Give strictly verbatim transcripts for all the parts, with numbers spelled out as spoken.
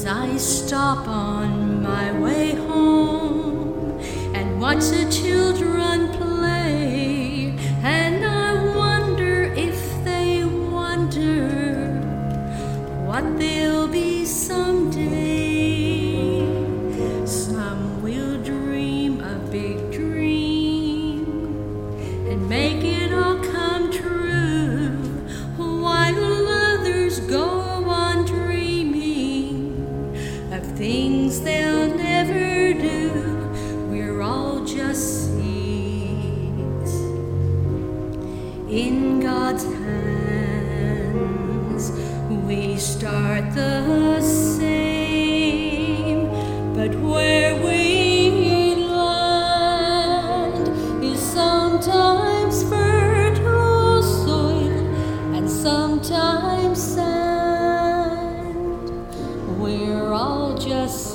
I stop on my way home and watch the children play, and I wonder if they wonder what they'll be someday. Some will dream a big dream and make it all come true, while others go on dreaming of things they'll never do. We're all just seeds in God's hands. We start the same, but where we land is sometimes fertile soil and sometimes sand. We're all just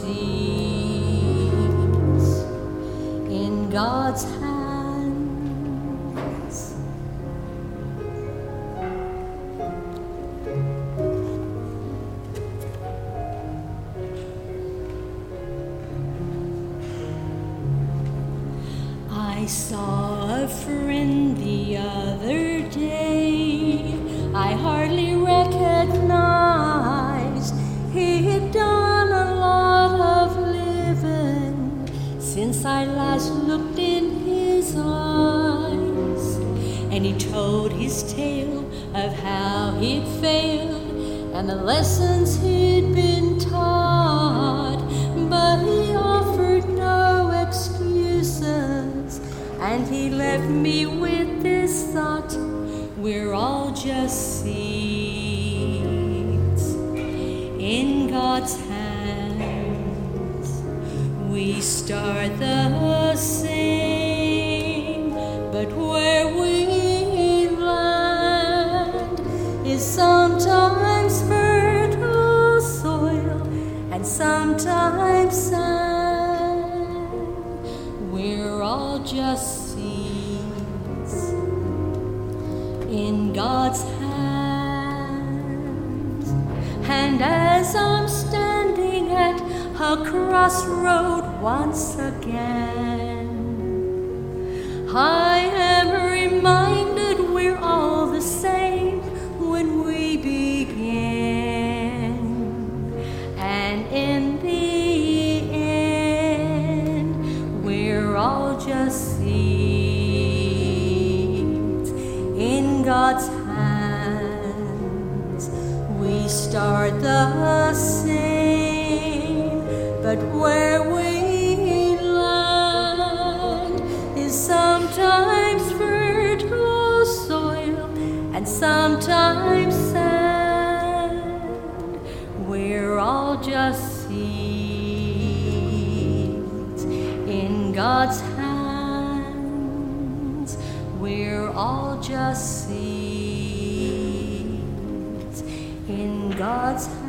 seeds in God's hands. I saw a friend the other day I hardly recognized. He had done a lot of living since I last looked in his eyes, and he told his tale of how he'd failed and the lessons he'd been taught, but he offered no excuses, and he left me with this thought: we're all just seeds in God's hands. We start the same, but where we land is sometimes fertile soil and sometimes sand. We're all just seeds in God's hands. And as I'm standing at a crossroad once again, I am reminded we're all the same when we begin, and in the end we're all just seeds in God's hands. We start the same, but where we land is sometimes fertile soil and sometimes sand. We're all just seeds in God's hands. We're all just seeds in God's hands.